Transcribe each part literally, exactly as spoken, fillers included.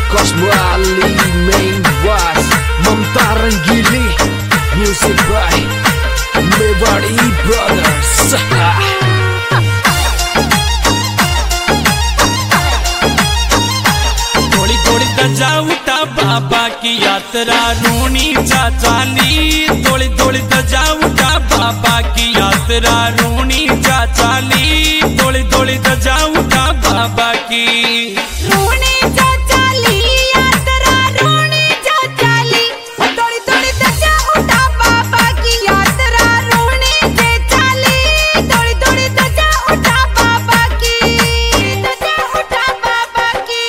Cosmo Ali, Main Was, Mamta Rangili, music by Mewari Brothers. थोड़ी थोड़ी दजा उठा बाबा की यात्रा रोनी चाचाली, थोड़ी थोड़ी दजा उठा बाबा की यात्रा रोनी चाचाली, थोड़ी थोड़ी दजा उठा बाबा की रोनी चाचाली यात्रा रोनी चाचाली, थोड़ी थोड़ी दजा उठा बाबा की यात्रा रोनी चाचाली, थोड़ी थोड़ी दजा उठा बाबा की दजा उठा बाबा की।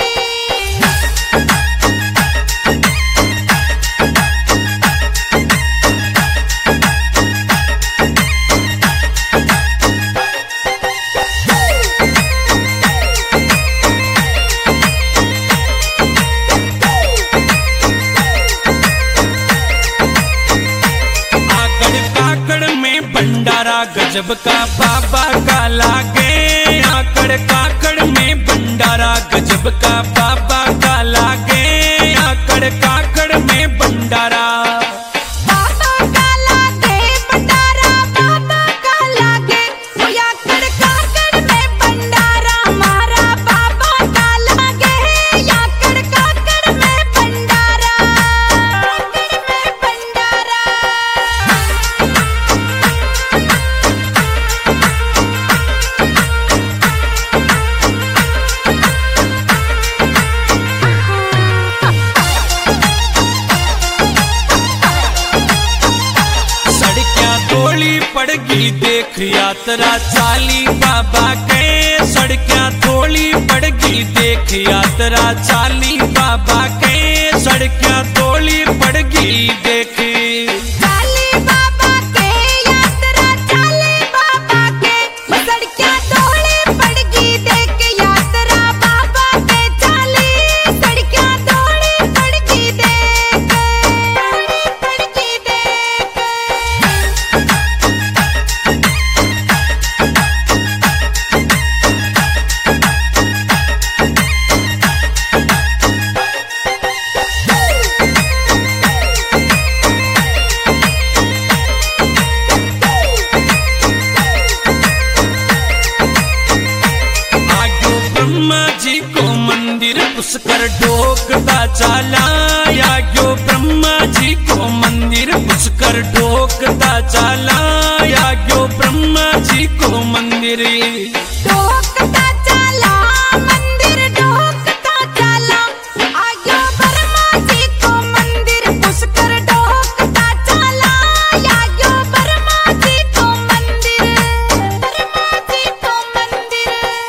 भंडारा गजब का बाबा का लागे, आकड़ काकड़ में भंडारा गजब का बाबा का लागे, आकड़ काकड़ में भंडारा बाबा का लागे भंडारा, बाबा का लागे आकड़ काकड़ में भंडारा, मारा बाबा का लागे आकड़ काकड़ में भंडारा, काकड़ में भंडारा। पड़गी देख यात्रा चाली बाबा के, सड़कियां थोड़ी पड़गी देख यात्रा चाली बाबा के, सड़कियां थोड़ी पड़गी देख चाली बाबा के यात्रा चाली बाबा के, सड़कियां थोड़ी पड़गी देख यात्रा बाबा के चाली, सड़कियां थोड़ी पड़गी देख थोड़ी पड़गी देख। पुष्कर ढोकता चाला, याग्यो ब्रह्मा जी को मंदिर पुष्कर ढोकता चाला, याग्यो ब्रह्मा जी को मंदिर ढोकता चाला मंदिर ढोकता चाला, आग्यो ब्रह्मा जी को मंदिर पुष्कर ढोकता चाला, याग्यो ब्रह्मा जी को मंदिर ब्रह्मा जी को मंदिर।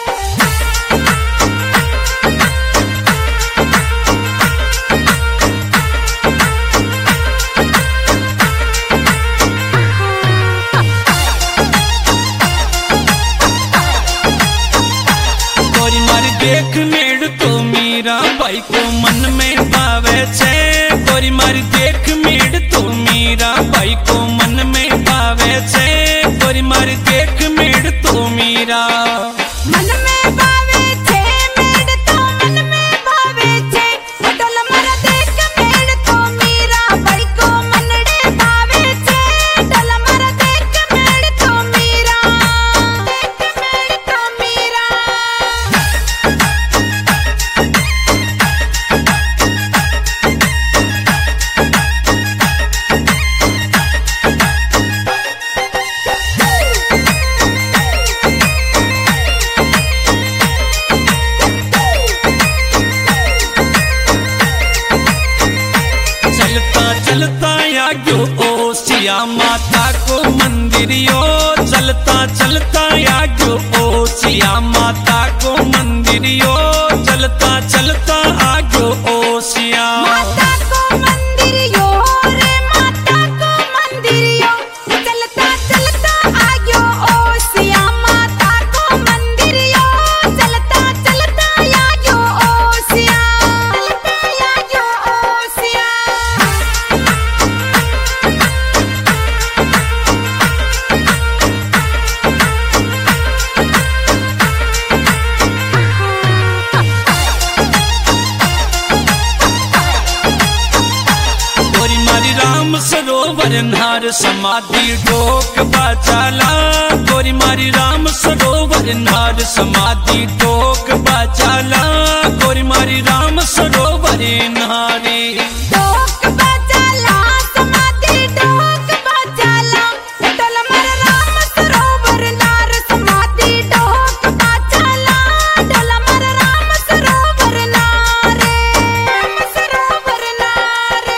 देख मेड़ तो मीरा बाई को मन में भावे छे, गोरी मारी देख मेड़ तो मीरा बाई को मन में भावे छे, गोरी मारी देख मेड़ तो मीरा मन में भावे छे, मेड़ तो मन में भावे छे, डोल मारा देख मेड़ तो मीरा बाई को मनड़े भावे छे, डोल मारा देख मेड़ तो मीरा देख मेड़ तो मीरा। सरोवर नार समाधि डोक बाचाला गोरी मारी राम सरोवर नार समाधि डोक बाचाला गोरी मारी राम सरोवर नारे डोक बाचाला समाधि डोक बाचाला डोल मर राम सरोवर नार समाधि डोक बाचाला डोल मर राम सरोवर नारे राम सरोवर नारे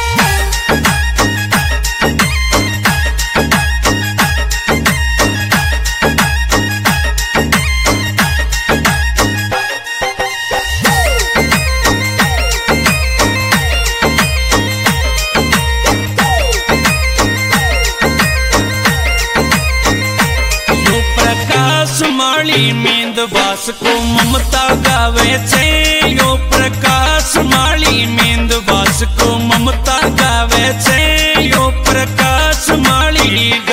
माली मेंदवास को ममता गावे छे यो प्रकाश माली मेंदवास को ममता गावे छे यो प्रकाश माली